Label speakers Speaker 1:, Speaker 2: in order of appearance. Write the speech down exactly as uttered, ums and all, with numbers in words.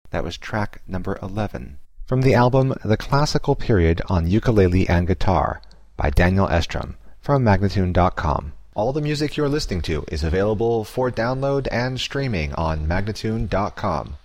Speaker 1: That was track number eleven. From the album The Classical Period on Ukulele and Guitar by Daniel Estrom from Magnatune dot com. All the music you're listening to is available for download and streaming on Magnatune dot com.